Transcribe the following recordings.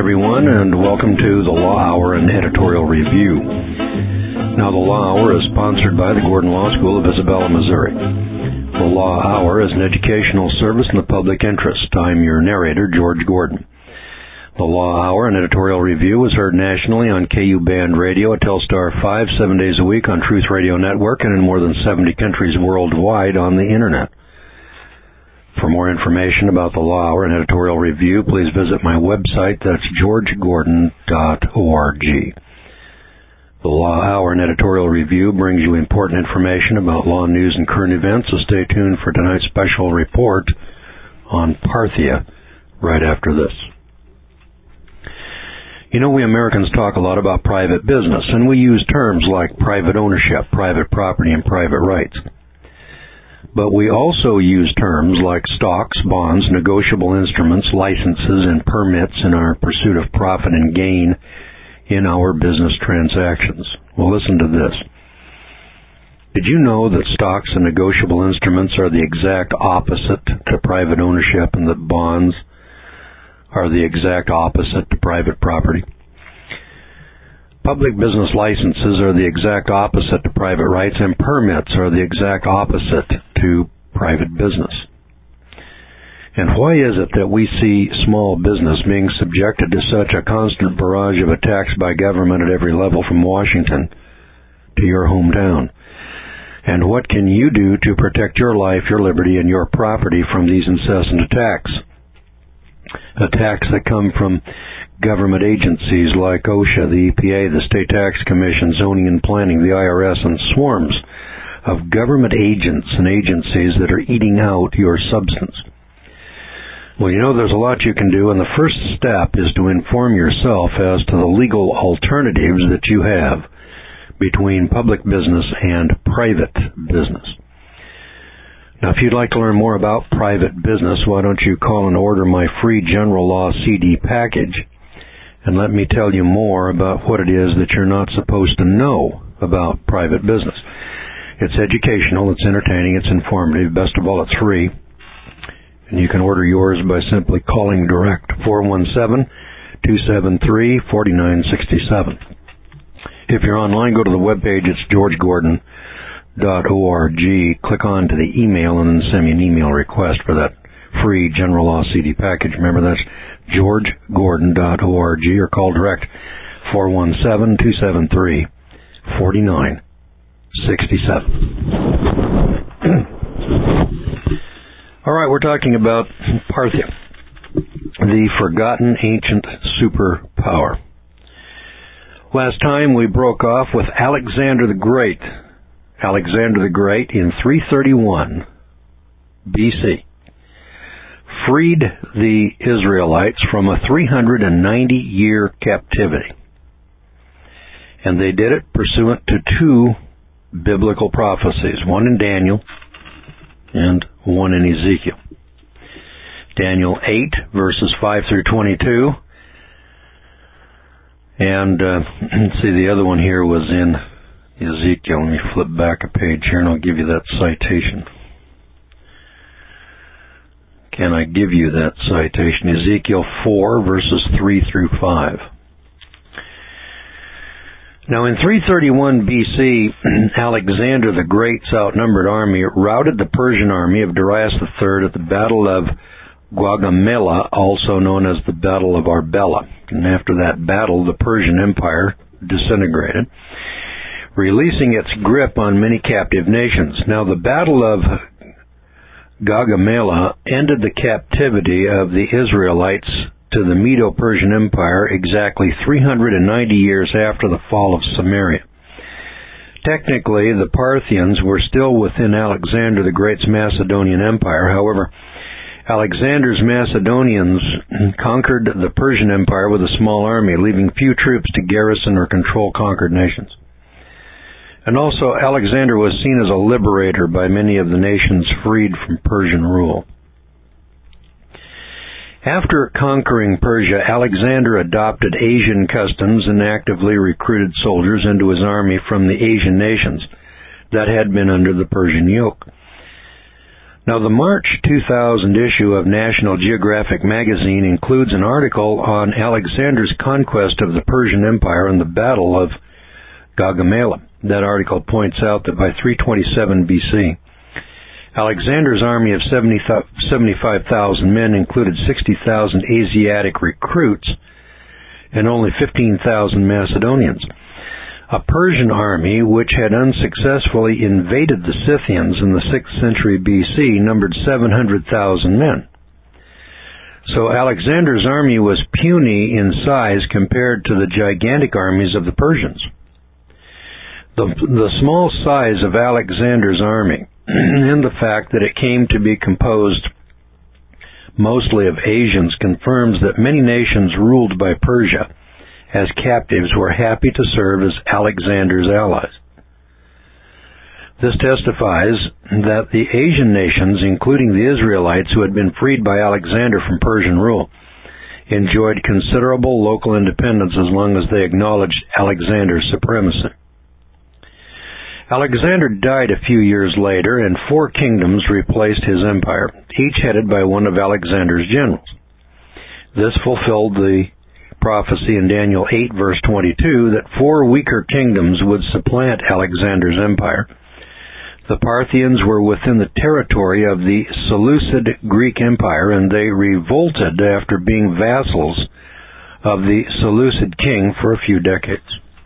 everyone, and welcome to the Law Hour and Editorial Review. Now, the Law Hour is sponsored by the Gordon Law School of Isabella, Missouri. The Law Hour is an educational service in the public interest. I'm your narrator, George Gordon. The Law Hour and Editorial Review is heard nationally on KU Band Radio at Telstar 5, 7 days a week on Truth Radio Network and in more than 70 countries worldwide on the Internet. For more information about the Law Hour and Editorial Review, please visit my website. That's georgegordon.org. The Law Hour and Editorial Review brings you important information about law news and current events, so stay tuned for tonight's special report on Parthia right after this. You know, we Americans talk a lot about private business, and we use terms like private ownership, private property, and private rights. But we also use terms like stocks, bonds, negotiable instruments, licenses, and permits in our pursuit of profit and gain in our business transactions. Well, listen to this. Did you know that stocks and negotiable instruments are the exact opposite to private ownership, and that bonds are the exact opposite to private property? Public business licenses are the exact opposite to private rights, and permits are the exact opposite to private business. And why is it that we see small business being subjected to such a constant barrage of attacks by government at every level, from Washington to your hometown? And what can you do to protect your life, your liberty, and your property from these incessant attacks? Attacks that come from government agencies like OSHA, the EPA, the State Tax Commission, Zoning and Planning, the IRS, and swarms of government agents and agencies that are eating out your substance. Well, you know, there's a lot you can do, and the first step is to inform yourself as to the legal alternatives that you have between public business and private business. Now, if you'd like to learn more about private business, why don't you call and order my free General Law CD package, and let me tell you more about what it is that you're not supposed to know about private business. It's educational, it's entertaining, it's informative. Best of all, it's free. And you can order yours by simply calling direct, 417-273-4967. If you're online, go to the webpage. It's georgegordon.org. Click on to the email and then send me an email request for that free General Law CD package. Remember, that's georgegordon.org, or call direct, 417-273-4967. All right, we're talking about Parthia, the forgotten ancient superpower. Last time we broke off with Alexander the Great. Alexander the Great, in 331 BC, freed the Israelites from a 390-year captivity. And they did it pursuant to two biblical prophecies, one in Daniel and one in Ezekiel. Daniel 8, verses 5 through 22. And let's see, the other one here was in Ezekiel. Let me flip back a page here and I'll give you that citation. Can I give you that citation? Ezekiel 4, verses 3 through 5. Now, in 331 BC, Alexander the Great's outnumbered army routed the Persian army of Darius III at the Battle of Gaugamela, also known as the Battle of Arbela. And after that battle, the Persian Empire disintegrated, releasing its grip on many captive nations. Now, the Battle of Gaugamela ended the captivity of the Israelites to the Medo-Persian Empire exactly 390 years after the fall of Samaria. Technically, the Parthians were still within Alexander the Great's Macedonian Empire. However, Alexander's Macedonians conquered the Persian Empire with a small army, leaving few troops to garrison or control conquered nations. And also, Alexander was seen as a liberator by many of the nations freed from Persian rule. After conquering Persia, Alexander adopted Asian customs and actively recruited soldiers into his army from the Asian nations that had been under the Persian yoke. Now, the March 2000 issue of National Geographic magazine includes an article on Alexander's conquest of the Persian Empire and the Battle of Gaugamela. That article points out that by 327 BC, Alexander's army of 75,000 men included 60,000 Asiatic recruits and only 15,000 Macedonians. A Persian army, which had unsuccessfully invaded the Scythians in the 6th century BC, numbered 700,000 men. So Alexander's army was puny in size compared to the gigantic armies of the Persians. The small size of Alexander's army and the fact that it came to be composed mostly of Asians confirms that many nations ruled by Persia as captives were happy to serve as Alexander's allies. This testifies that the Asian nations, including the Israelites who had been freed by Alexander from Persian rule, enjoyed considerable local independence as long as they acknowledged Alexander's supremacy. Alexander died a few years later, and 4 kingdoms replaced his empire, each headed by one of Alexander's generals. This fulfilled the prophecy in Daniel 8, verse 22, that 4 weaker kingdoms would supplant Alexander's empire. The Parthians were within the territory of the Seleucid Greek Empire, and they revolted after being vassals of the Seleucid king for a few decades.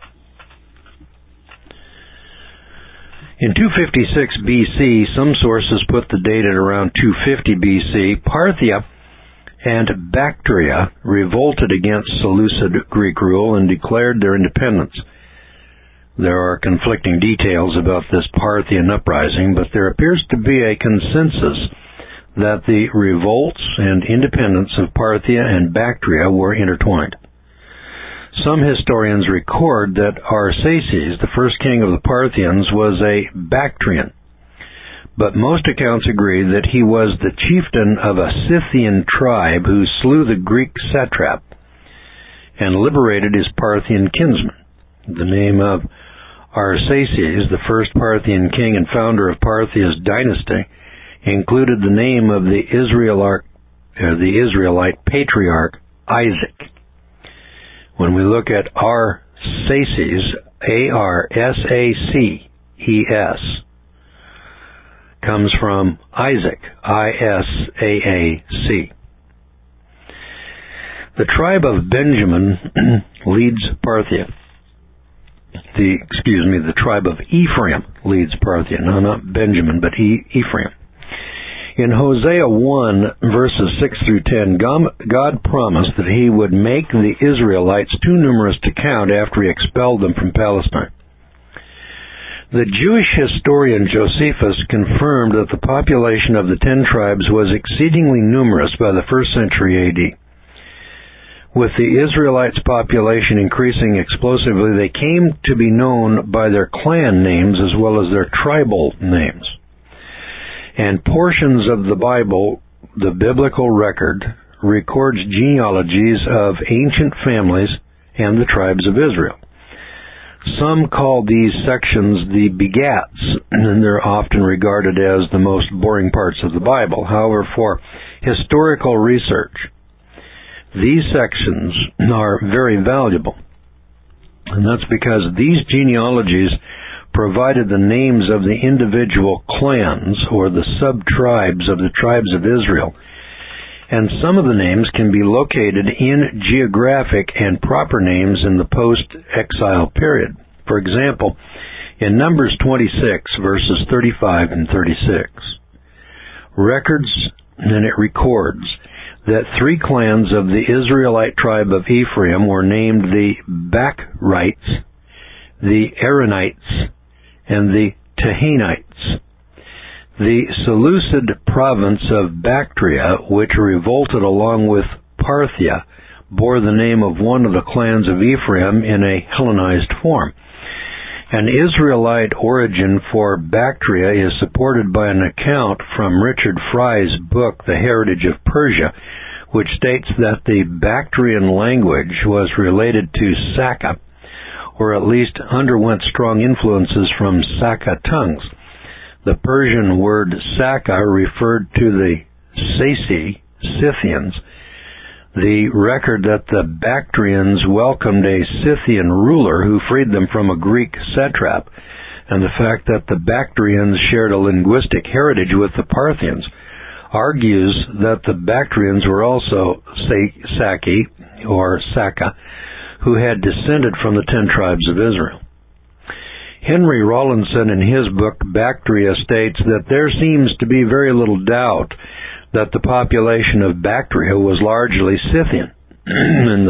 In 256 BC, some sources put the date at around 250 BC, Parthia and Bactria revolted against Seleucid Greek rule and declared their independence. There are conflicting details about this Parthian uprising, but there appears to be a consensus that the revolts and independence of Parthia and Bactria were intertwined. Some historians record that Arsaces, the first king of the Parthians, was a Bactrian, but most accounts agree that he was the chieftain of a Scythian tribe who slew the Greek satrap and liberated his Parthian kinsman. The name of Arsaces, the first Parthian king and founder of Parthia's dynasty, included the name of the Israelite patriarch Isaac. When we look at Arsaces, A-R-S-A-C-E-S, comes from Isaac, I-S-A-A-C. The tribe of Benjamin leads Parthia. The tribe of Ephraim leads Parthia. No, not Benjamin, but Ephraim. In Hosea 1, verses 6 through 10, God promised that he would make the Israelites too numerous to count after he expelled them from Palestine. The Jewish historian Josephus confirmed that the population of the 10 tribes was exceedingly numerous by the 1st century A.D. With the Israelites' population increasing explosively, they came to be known by their clan names as well as their tribal names. And portions of the Bible, the biblical record, records genealogies of ancient families and the tribes of Israel. Some call these sections the begats, and they're often regarded as the most boring parts of the Bible. However, for historical research, these sections are very valuable. And that's because these genealogies provided the names of the individual clans or the sub-tribes of the tribes of Israel. And some of the names can be located in geographic and proper names in the post-exile period. For example, in Numbers 26, verses 35 and 36, it records that 3 clans of the Israelite tribe of Ephraim were named the Bachrites, the Aaronites, and the Tehanites. The Seleucid province of Bactria, which revolted along with Parthia, bore the name of one of the clans of Ephraim in a Hellenized form. An Israelite origin for Bactria is supported by an account from Richard Fry's book, The Heritage of Persia, which states that the Bactrian language was related to Saka, or at least underwent strong influences from Saka tongues. The Persian word Saka referred to the Scythians. The record that the Bactrians welcomed a Scythian ruler who freed them from a Greek satrap, and the fact that the Bactrians shared a linguistic heritage with the Parthians argues that the Bactrians were also Saki, or Saka, who had descended from the 10 tribes of Israel. Henry Rawlinson, in his book Bactria, states that there seems to be very little doubt that the population of Bactria was largely Scythian. And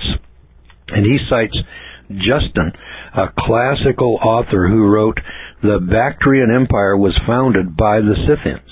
he cites Justin, a classical author who wrote, "The Bactrian Empire was founded by the Scythians."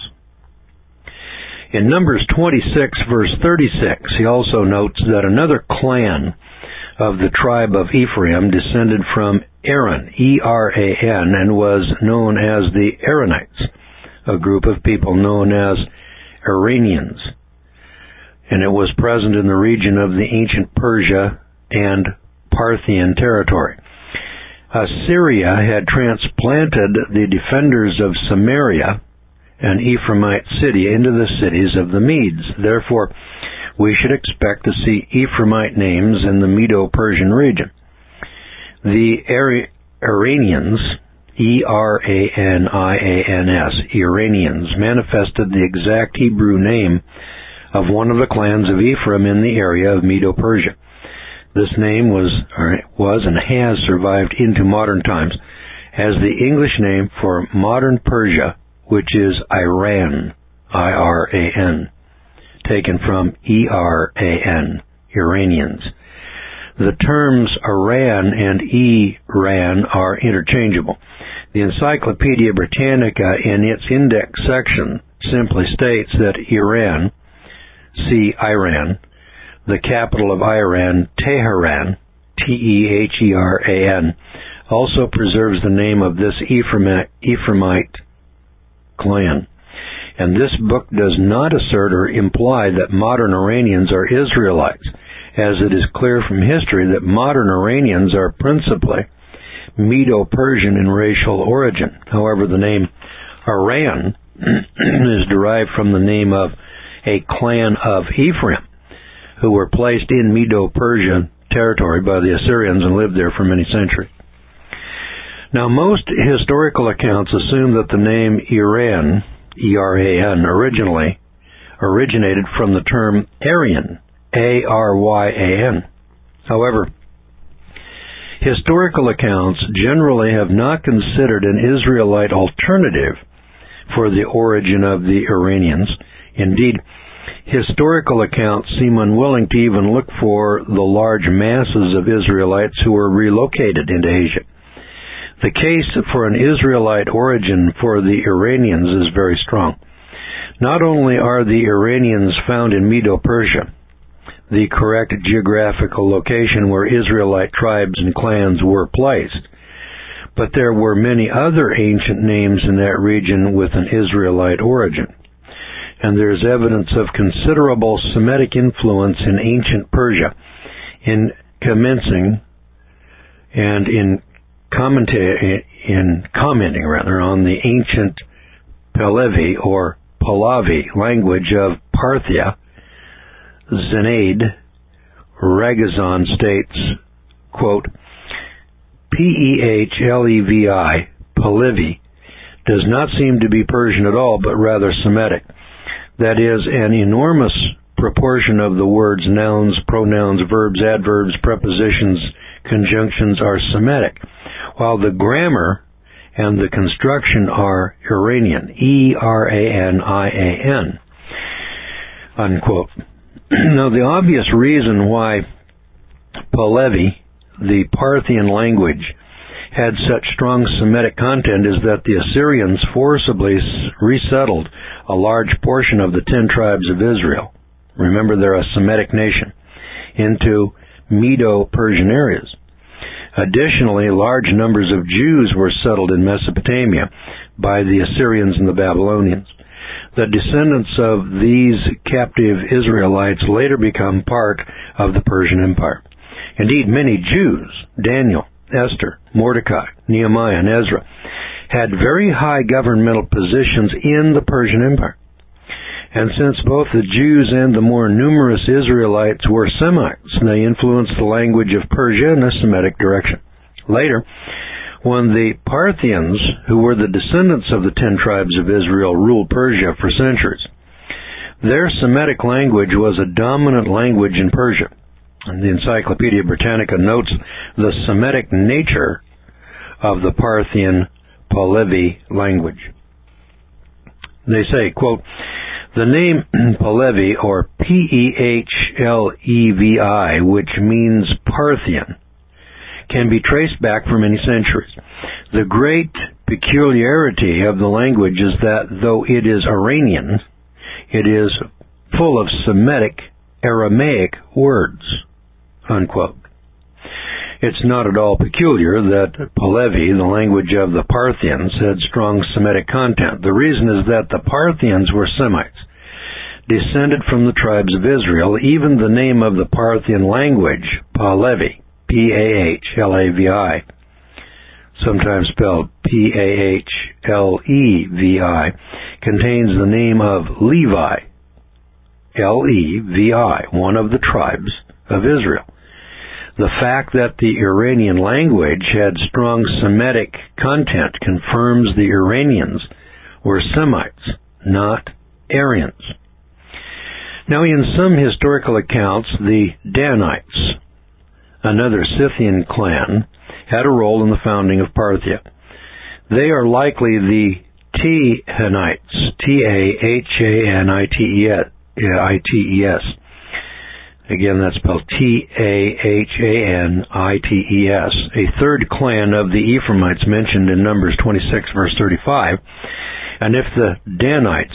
In Numbers 26, verse 36, he also notes that another clan of the tribe of Ephraim descended from Aaron, E-R-A-N, and was known as the Aaronites, a group of people known as Iranians, and it was present in the region of the ancient Persia and Parthian territory. Assyria had transplanted the defenders of Samaria, an Ephraimite city, into the cities of the Medes. Therefore, we should expect to see Ephraimite names in the Medo-Persian region. The Iranians, E-R-A-N-I-A-N-S, Iranians, manifested the exact Hebrew name of one of the clans of Ephraim in the area of Medo-Persia. This name was and has survived into modern times as the English name for modern Persia, which is Iran, I-R-A-N, taken from E-R-A-N, Iranians. The terms Iran and Iran are interchangeable. The Encyclopedia Britannica, in its index section, simply states that Iran, Iran, the capital of Iran, Tehran, T-E-H-E-R-A-N, also preserves the name of this Ephraimite clan. And this book does not assert or imply that modern Iranians are Israelites, as it is clear from history that modern Iranians are principally Medo-Persian in racial origin. However, the name Iran is derived from the name of a clan of Ephraim, who were placed in Medo-Persian territory by the Assyrians and lived there for many centuries. Now, most historical accounts assume that the name Iran, E-R-A-N, originally originated from the term Aryan, A-R-Y-A-N. However, historical accounts generally have not considered an Israelite alternative for the origin of the Iranians. Indeed, historical accounts seem unwilling to even look for the large masses of Israelites who were relocated into Asia. The case for an Israelite origin for the Iranians is very strong. Not only are the Iranians found in Medo-Persia, the correct geographical location where Israelite tribes and clans were placed, but there were many other ancient names in that region with an Israelite origin. And there is evidence of considerable Semitic influence in ancient Persia in commenting on the ancient Pahlavi language of Parthia. Zenaid Ragazan states, quote, P-E-H-L-E-V-I, Pahlavi, does not seem to be Persian at all, but rather Semitic. That is, an enormous proportion of the words nouns, pronouns, verbs, adverbs, prepositions, conjunctions are Semitic, while the grammar and the construction are Iranian, E-R-A-N-I-A-N, unquote. Now, the obvious reason why Pahlavi, the Parthian language, had such strong Semitic content is that the Assyrians forcibly resettled a large portion of the 10 tribes of Israel. Remember, they're a Semitic nation, into Medo-Persian areas. Additionally, large numbers of Jews were settled in Mesopotamia by the Assyrians and the Babylonians. The descendants of these captive Israelites later become part of the Persian Empire. Indeed, many Jews, Daniel, Esther, Mordecai, Nehemiah, and Ezra, had very high governmental positions in the Persian Empire. And since both the Jews and the more numerous Israelites were Semites, they influenced the language of Persia in a Semitic direction. Later, when the Parthians, who were the descendants of the 10 tribes of Israel, ruled Persia for centuries, their Semitic language was a dominant language in Persia. And the Encyclopedia Britannica notes the Semitic nature of the Parthian Pahlavi language. They say, quote, "The name Pahlavi, or P-E-H-L-E-V-I, which means Parthian, can be traced back for many centuries. The great peculiarity of the language is that though it is Iranian, it is full of Semitic Aramaic words," unquote. It's not at all peculiar that Pahlavi, the language of the Parthians, had strong Semitic content. The reason is that the Parthians were Semites, descended from the tribes of Israel. Even the name of the Parthian language, Pahlavi, P-A-H-L-A-V-I, sometimes spelled P-A-H-L-E-V-I, contains the name of Levi, L-E-V-I, one of the tribes of Israel. The fact that the Iranian language had strong Semitic content confirms the Iranians were Semites, not Aryans. Now, in some historical accounts, the Danites, another Scythian clan, had a role in the founding of Parthia. They are likely the Tahanites, T-A-H-A-N-I-T-E-S. Again, that's spelled T-A-H-A-N-I-T-E-S, a third clan of the Ephraimites mentioned in Numbers 26, verse 35. And if the Danites,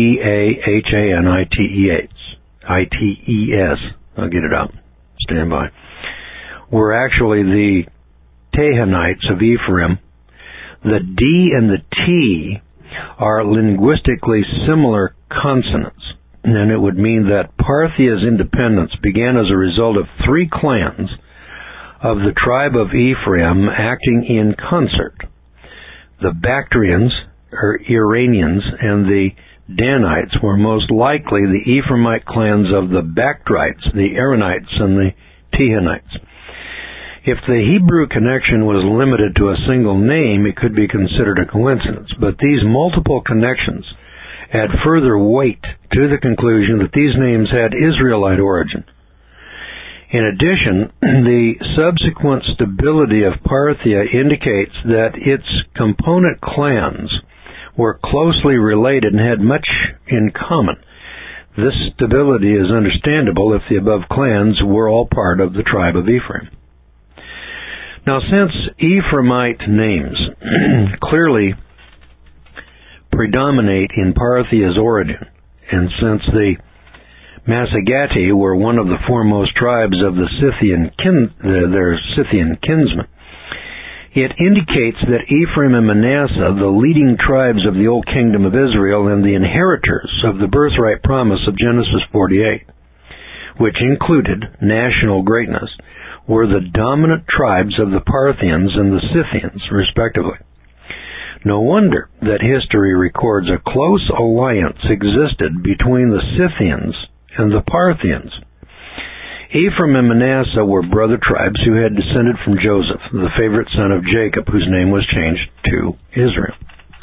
D-A-H-A-N-I-T-E-S, I'll get it out, stand by, were actually the Tahanites of Ephraim, the D and the T are linguistically similar consonants. And it would mean that Parthia's independence began as a result of 3 clans of the tribe of Ephraim acting in concert. The Bactrians, or Iranians, and the Danites were most likely the Ephraimite clans of the Bactrites, the Aaronites, and the Tahanites. If the Hebrew connection was limited to a single name, it could be considered a coincidence. But these multiple connections add further weight to the conclusion that these names had Israelite origin. In addition, the subsequent stability of Parthia indicates that its component clans were closely related and had much in common. This stability is understandable if the above clans were all part of the tribe of Ephraim. Now, since Ephraimite names clearly predominate in Parthia's origin, and since the Massagati were one of the foremost tribes of the their Scythian kinsmen, it indicates that Ephraim and Manasseh, the leading tribes of the Old Kingdom of Israel and the inheritors of the birthright promise of Genesis 48, which included national greatness, were the dominant tribes of the Parthians and the Scythians, respectively. No wonder that history records a close alliance existed between the Scythians and the Parthians. Ephraim and Manasseh were brother tribes who had descended from Joseph, the favorite son of Jacob, whose name was changed to Israel.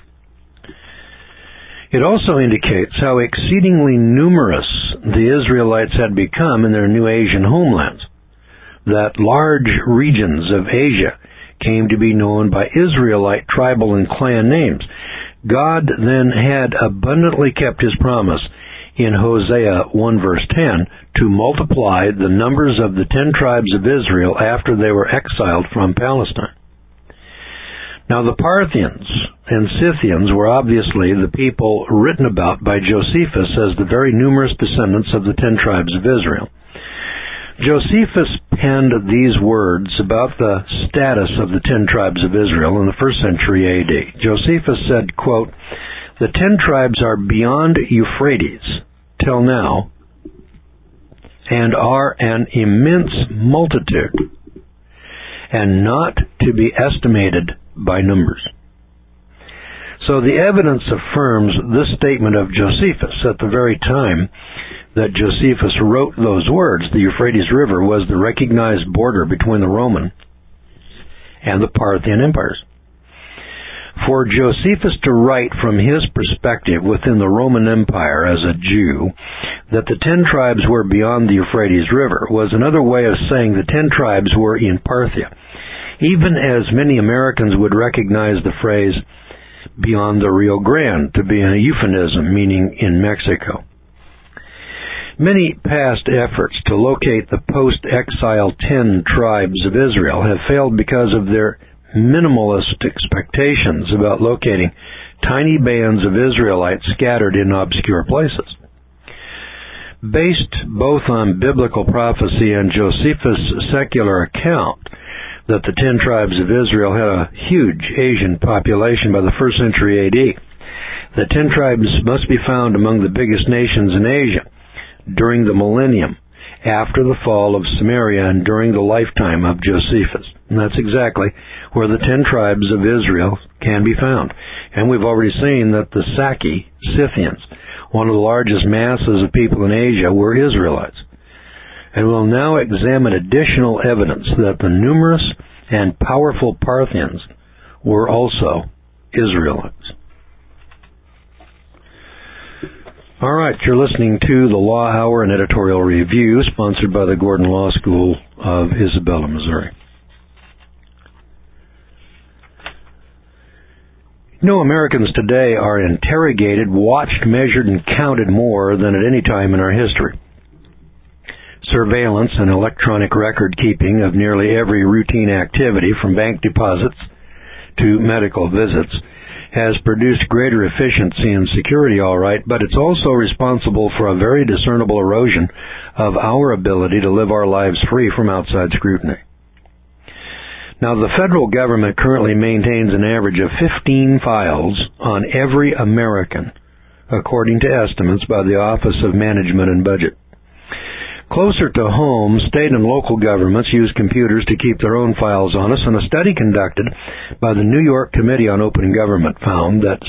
It also indicates how exceedingly numerous the Israelites had become in their new Asian homelands, that large regions of Asia came to be known by Israelite tribal and clan names. God then had abundantly kept his promise in Hosea 1 verse 10 to multiply the numbers of the 10 tribes of Israel after they were exiled from Palestine. Now, the Parthians and Scythians were obviously the people written about by Josephus as the very numerous descendants of the 10 tribes of Israel. Josephus penned these words about the status of the 10 tribes of Israel in the 1st century A.D. Josephus said, quote, "The 10 tribes are beyond Euphrates till now and are an immense multitude and not to be estimated by numbers." So the evidence affirms this statement of Josephus. At the very time that Josephus wrote those words, the Euphrates River was the recognized border between the Roman and the Parthian empires. For Josephus to write from his perspective within the Roman Empire as a Jew that the 10 tribes were beyond the Euphrates River was another way of saying the 10 tribes were in Parthia, even as many Americans would recognize the phrase beyond the Rio Grande to be a euphemism meaning in Mexico. Many past efforts to locate the post-exile 10 tribes of Israel have failed because of their minimalist expectations about locating tiny bands of Israelites scattered in obscure places. Based both on biblical prophecy and Josephus' secular account that the 10 tribes of Israel had a huge Asian population by the 1st century AD, the 10 tribes must be found among the biggest nations in Asia during the millennium, after the fall of Samaria and during the lifetime of Josephus. And that's exactly where the 10 tribes of Israel can be found. And we've already seen that the Scythians, one of the largest masses of people in Asia, were Israelites. And we'll now examine additional evidence that the numerous and powerful Parthians were also Israelites. All right, you're listening to the Law Hour, an editorial review sponsored by the Gordon Law School of Isabella, Missouri. Americans today are interrogated, watched, measured, and counted more than at any time in our history. Surveillance and electronic record keeping of nearly every routine activity, from bank deposits to medical visits, has produced greater efficiency and security, all right, but it's also responsible for a very discernible erosion of our ability to live our lives free from outside scrutiny. Now, the federal government currently maintains an average of 15 files on every American, according to estimates by the Office of Management and Budget. Closer to home, state and local governments use computers to keep their own files on us, and a study conducted by the New York Committee on Open Government found that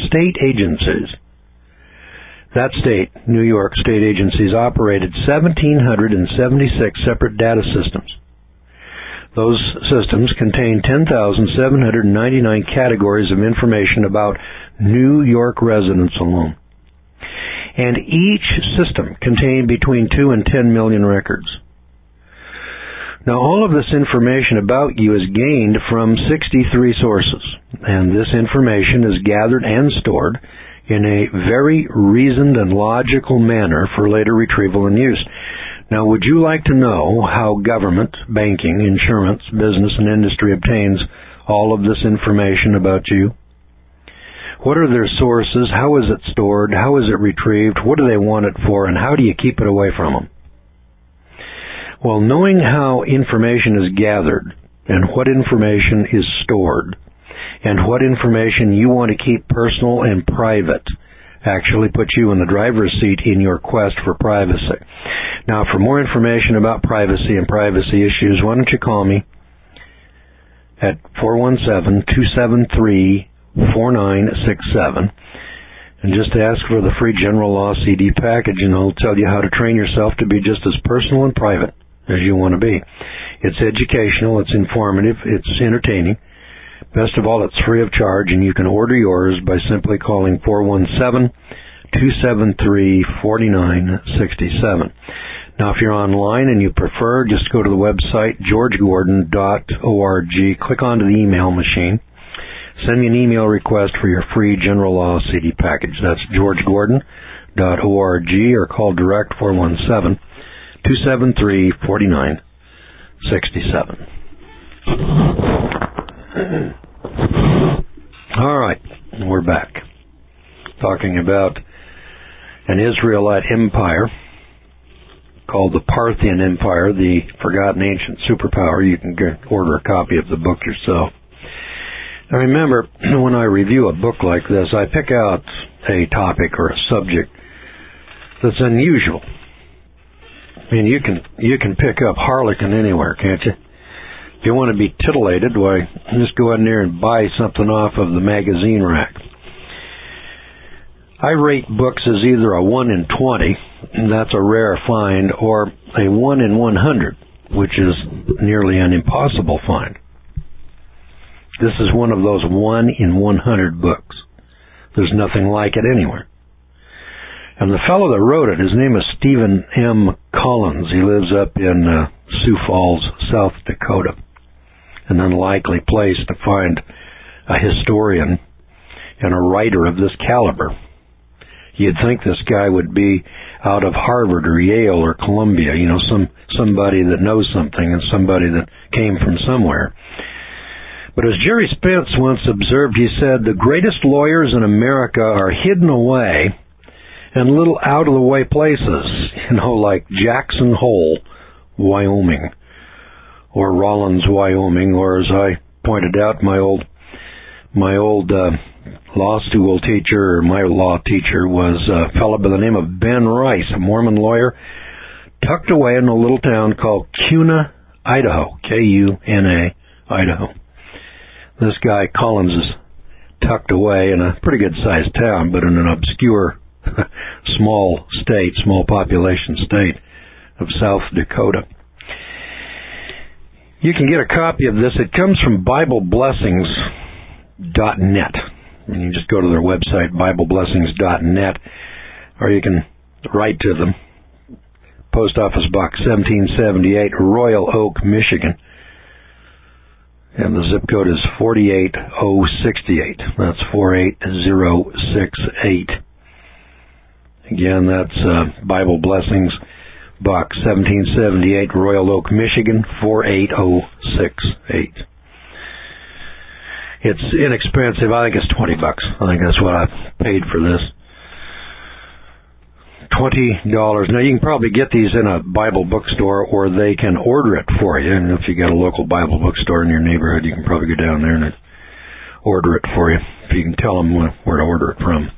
New York state agencies operated 1,776 separate data systems. Those systems contain 10,799 categories of information about New York residents alone. And each system contained between 2 and 10 million records. Now, all of this information about you is gained from 63 sources, and this information is gathered and stored in a very reasoned and logical manner for later retrieval and use. Now, would you like to know how government, banking, insurance, business, and industry obtains all of this information about you? What are their sources? How is it stored? How is it retrieved? What do they want it for? And how do you keep it away from them? Well, knowing how information is gathered and what information is stored and what information you want to keep personal and private actually puts you in the driver's seat in your quest for privacy. Now, for more information about privacy and privacy issues, why don't you call me at 417-273-4967 and just ask for the free General Law CD package, and it'll tell you how to train yourself to be just as personal and private as you want to be. It's educational, it's informative, it's entertaining. Best of all, it's free of charge, and you can order yours by simply calling 417-273-4967. Now, if you're online and you prefer, just go to the website, georgegordon.org, click onto the email machine, send me an email request for your free General Law CD package. That's georgegordon.org, or call direct 417-273-4967. All right, we're back. Talking about an Israelite empire called the Parthian Empire, the forgotten ancient superpower. You can order a copy of the book yourself. Now remember, when I review a book like this, I pick out a topic or a subject that's unusual. I mean, you can pick up Harlequin anywhere, can't you? If you want to be titillated, why, just go in there and buy something off of the magazine rack. I rate books as either a 1 in 20, and that's a rare find, or a 1 in 100, which is nearly an impossible find. This is one of those 1 in 100 books. There's nothing like it anywhere. And the fellow that wrote it, his name is Stephen M. Collins. He lives up in Sioux Falls, South Dakota. An unlikely place to find a historian and a writer of this caliber. You'd think this guy would be out of Harvard or Yale or Columbia, somebody that knows something and somebody that came from somewhere. But as Jerry Spence once observed, he said, the greatest lawyers in America are hidden away in little out-of-the-way places, like Jackson Hole, Wyoming, or Rollins, Wyoming, or as I pointed out, my old law school teacher, or my law teacher, was a fellow by the name of Ben Rice, a Mormon lawyer, tucked away in a little town called Kuna, Idaho, Kuna, Idaho. This guy, Collins, is tucked away in a pretty good-sized town, but in an obscure, small population state of South Dakota. You can get a copy of this. It comes from BibleBlessings.net. And you just go to their website, BibleBlessings.net, or you can write to them. Post Office Box 1778, Royal Oak, Michigan. And the zip code is 48068. That's 48068. Again, that's Bible Blessings, Box 1778, Royal Oak, Michigan, 48068. It's inexpensive. I think it's $20. I think that's what I paid for this. $20. Now, you can probably get these in a Bible bookstore, or they can order it for you. And if you got a local Bible bookstore in your neighborhood, you can probably go down there and order it for you, if you can tell them where to order it from.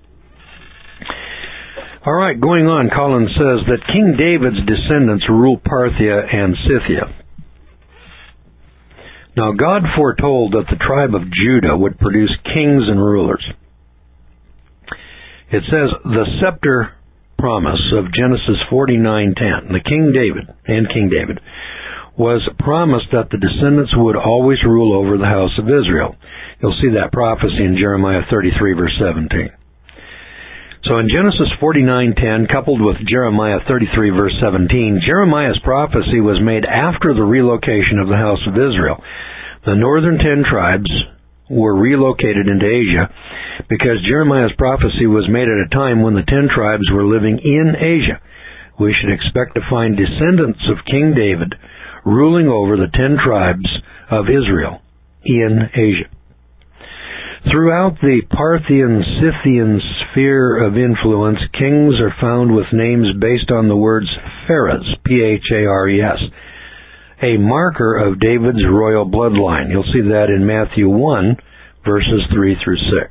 All right, going on, Collins says that King David's descendants ruled Parthia and Scythia. Now, God foretold that the tribe of Judah would produce kings and rulers. It says, the scepter promise of Genesis 49:10, the King David was promised that the descendants would always rule over the house of Israel. You'll see that prophecy in Jeremiah 33, verse 17. So in Genesis 49:10, coupled with Jeremiah 33, verse 17, Jeremiah's prophecy was made after the relocation of the house of Israel. The northern 10 tribes were relocated into Asia because Jeremiah's prophecy was made at a time when the 10 tribes were living in Asia. We should expect to find descendants of King David ruling over the 10 tribes of Israel in Asia. Throughout the Parthian-Scythian sphere of influence, kings are found with names based on the words Phares, P-H-A-R-E-S, a marker of David's royal bloodline. You'll see that in Matthew 1, verses 3 through 6.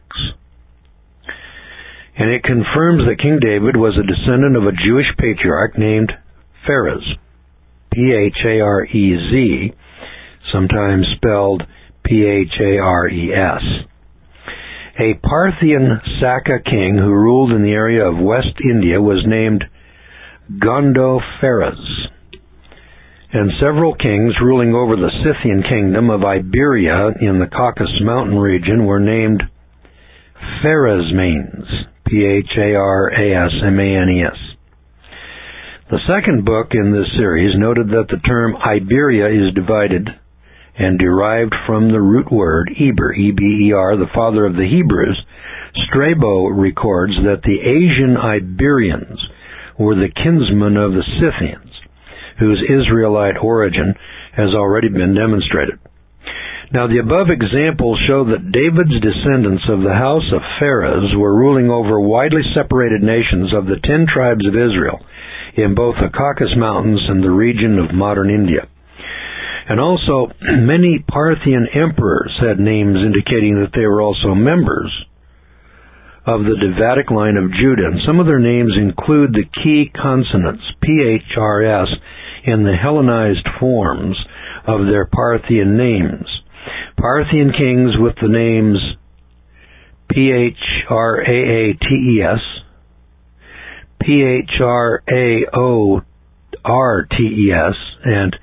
And it confirms that King David was a descendant of a Jewish patriarch named Phares, P-H-A-R-E-Z, sometimes spelled P-H-A-R-E-S. A Parthian Saka king who ruled in the area of West India was named Gondophares. And several kings ruling over the Scythian kingdom of Iberia in the Caucasus Mountain region were named Pharasmanes, P-H-A-R-A-S-M-A-N-E-S. The second book in this series noted that the term Iberia is divided and derived from the root word Eber, E-B-E-R, the father of the Hebrews. Strabo records that the Asian Iberians were the kinsmen of the Scythians, whose Israelite origin has already been demonstrated. Now, the above examples show that David's descendants of the house of Phares were ruling over widely separated nations of the 10 tribes of Israel in both the Caucasus Mountains and the region of modern India. And also, many Parthian emperors had names indicating that they were also members of the Davidic line of Judah. And some of their names include the key consonants, P-H-R-S, in the Hellenized forms of their Parthian names. Parthian kings with the names P-H-R-A-A-T-E-S, P-H-R-A-O-R-T-E-S, and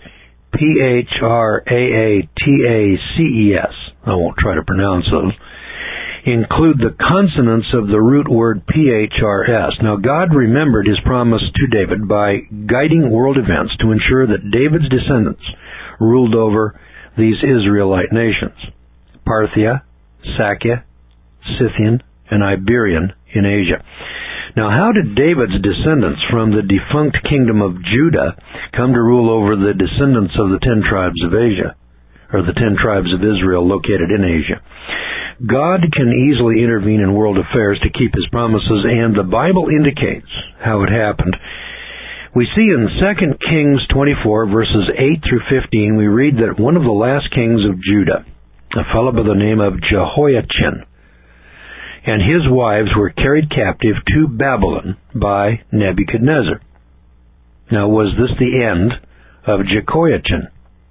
P-H-R-A-A-T-A-C-E-S. I won't try to pronounce those. Include the consonants of the root word P-H-R-S. Now, God remembered His promise to David by guiding world events to ensure that David's descendants ruled over these Israelite nations: Parthia, Sakya, Scythian, and Iberian in Asia. Now, how did David's descendants from the defunct kingdom of Judah come to rule over the descendants of the 10 tribes of Asia, or the 10 tribes of Israel located in Asia? God can easily intervene in world affairs to keep His promises, and the Bible indicates how it happened. We see in 2 Kings 24, verses 8 through 15, we read that one of the last kings of Judah, a fellow by the name of Jehoiachin, and his wives were carried captive to Babylon by Nebuchadnezzar. Now, was this the end of Jehoiachin?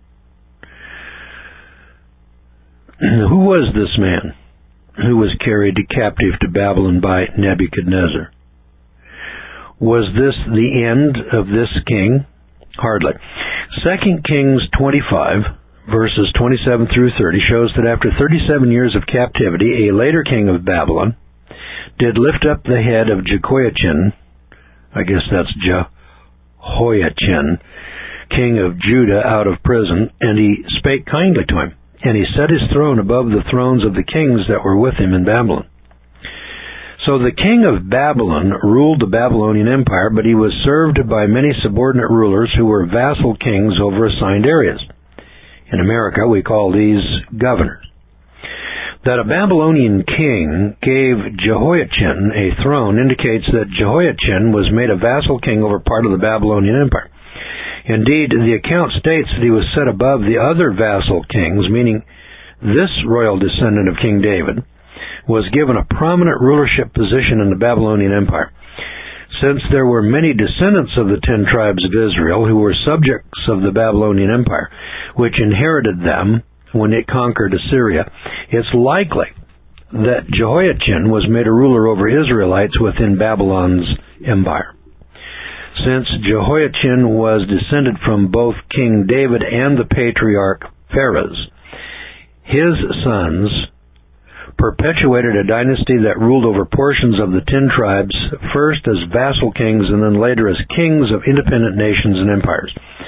Who was this man who was carried captive to Babylon by Nebuchadnezzar? Was this the end of this king? Hardly. 2 Kings 25, verses 27 through 30, shows that after 37 years of captivity, a later king of Babylon did lift up the head of Jehoiachin, I guess that's Jehoiachin, king of Judah, out of prison, and he spake kindly to him, and he set his throne above the thrones of the kings that were with him in Babylon. So the king of Babylon ruled the Babylonian Empire, but he was served by many subordinate rulers who were vassal kings over assigned areas. In America, we call these governors. That a Babylonian king gave Jehoiachin a throne indicates that Jehoiachin was made a vassal king over part of the Babylonian Empire. Indeed, the account states that he was set above the other vassal kings, meaning this royal descendant of King David was given a prominent rulership position in the Babylonian Empire. Since there were many descendants of the 10 tribes of Israel who were subjects of the Babylonian Empire, which inherited them when it conquered Assyria, it's likely that Jehoiachin was made a ruler over Israelites within Babylon's empire. Since Jehoiachin was descended from both King David and the patriarch Pharez, his sons perpetuated a dynasty that ruled over portions of the 10 tribes, first as vassal kings and then later as kings of independent nations and empires.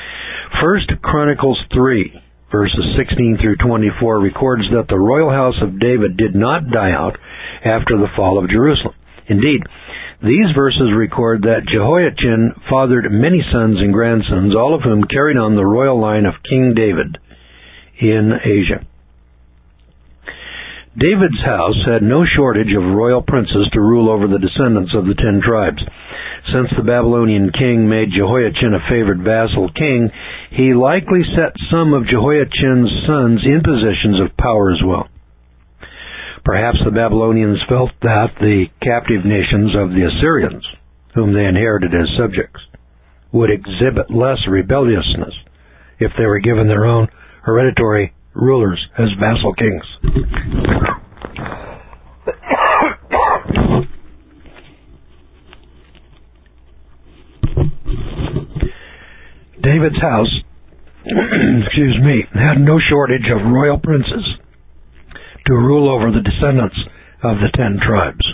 1 Chronicles 3, verses 16 through 24 records that the royal house of David did not die out after the fall of Jerusalem. Indeed, these verses record that Jehoiachin fathered many sons and grandsons, all of whom carried on the royal line of King David in Asia. David's house had no shortage of royal princes to rule over the descendants of the 10 tribes. Since the Babylonian king made Jehoiachin a favored vassal king, he likely set some of Jehoiachin's sons in positions of power as well. Perhaps the Babylonians felt that the captive nations of the Assyrians, whom they inherited as subjects, would exhibit less rebelliousness if they were given their own hereditary rulers as vassal kings. David's house, had no shortage of royal princes to rule over the descendants of the 10 tribes.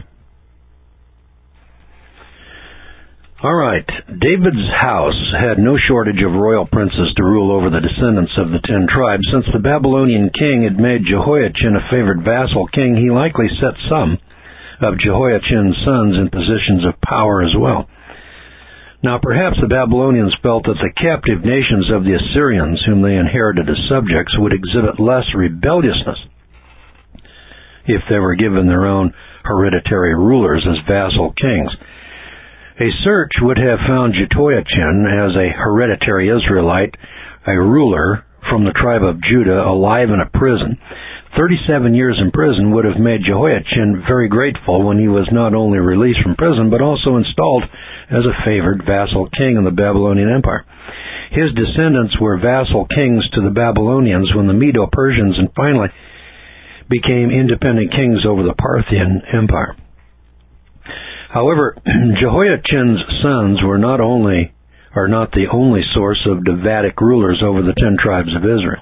All right, David's house had no shortage of royal princes to rule over the descendants of the 10 tribes. Since the Babylonian king had made Jehoiachin a favored vassal king, he likely set some of Jehoiachin's sons in positions of power as well. Now, perhaps the Babylonians felt that the captive nations of the Assyrians, whom they inherited as subjects, would exhibit less rebelliousness if they were given their own hereditary rulers as vassal kings. A search would have found Jehoiachin as a hereditary Israelite, a ruler from the tribe of Judah, alive in a prison. 37 years in prison would have made Jehoiachin very grateful when he was not only released from prison, but also installed as a favored vassal king in the Babylonian Empire. His descendants were vassal kings to the Babylonians when the Medo-Persians and finally became independent kings over the Parthian Empire. However, Jehoiachin's sons were not the only source of Davidic rulers over the 10 tribes of Israel.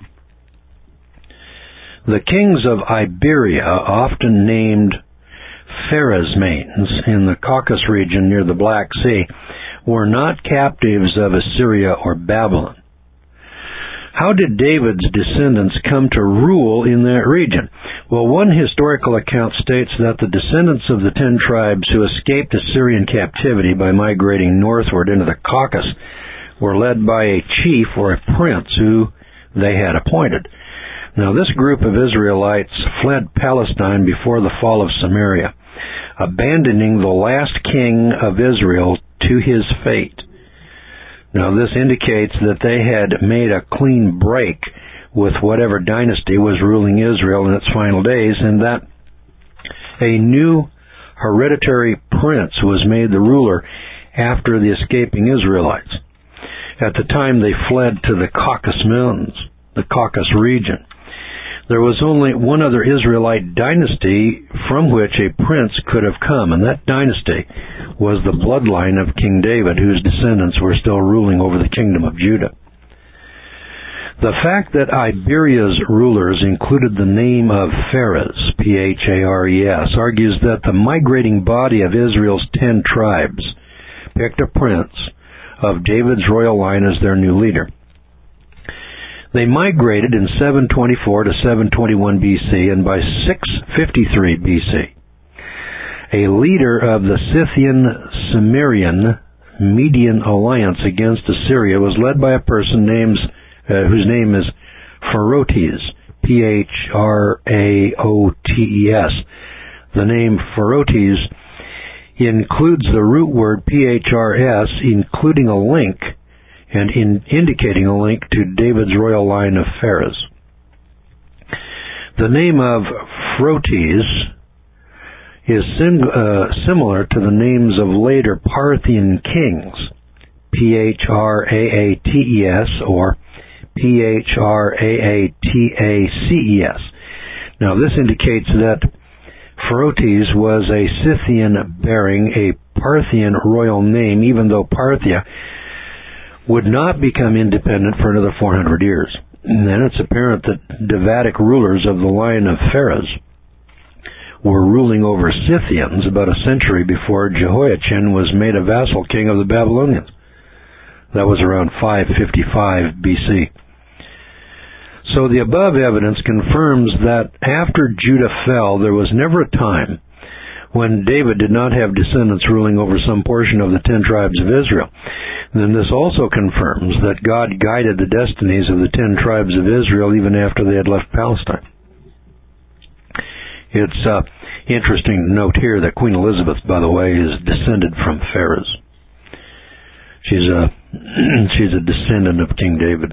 The kings of Iberia, often named Pharismanes in the Caucasus region near the Black Sea, were not captives of Assyria or Babylon. How did David's descendants come to rule in that region? Well, one historical account states that the descendants of the 10 tribes who escaped Assyrian captivity by migrating northward into the Caucasus were led by a chief or a prince who they had appointed. Now, this group of Israelites fled Palestine before the fall of Samaria, abandoning the last king of Israel to his fate. Now, this indicates that they had made a clean break with whatever dynasty was ruling Israel in its final days, and that a new hereditary prince was made the ruler after the escaping Israelites. At the time they fled to the Caucasus Mountains, the Caucasus region. There was only one other Israelite dynasty from which a prince could have come, and that dynasty was the bloodline of King David, whose descendants were still ruling over the kingdom of Judah. The fact that Iberia's rulers included the name of Phares, P-H-A-R-E-S, argues that the migrating body of Israel's 10 tribes picked a prince of David's royal line as their new leader. They migrated in 724 to 721 BC, and by 653 BC, a leader of the Scythian-Cimmerian Median alliance against Assyria was led by a person whose name is Phraotes, P-H-R-A-O-T-E-S. The name Phraotes includes the root word P-H-R-S, including a link and indicating a link to David's royal line of Phares. The name of Phraotes is similar to the names of later Parthian kings, P-H-R-A-A-T-E-S or P-H-R-A-A-T-A-C-E-S. Now, this indicates that Phraotes was a Scythian bearing a Parthian royal name, even though Parthia would not become independent for another 400 years. And then it's apparent that Davidic rulers of the line of Phares were ruling over Scythians about a century before Jehoiachin was made a vassal king of the Babylonians. That was around 555 BC. So the above evidence confirms that after Judah fell, there was never a time when David did not have descendants ruling over some portion of the 10 tribes of Israel. And then this also confirms that God guided the destinies of the 10 tribes of Israel even after they had left Palestine. It's interesting to note here that Queen Elizabeth, by the way, is descended from Phares. She's a descendant of King David.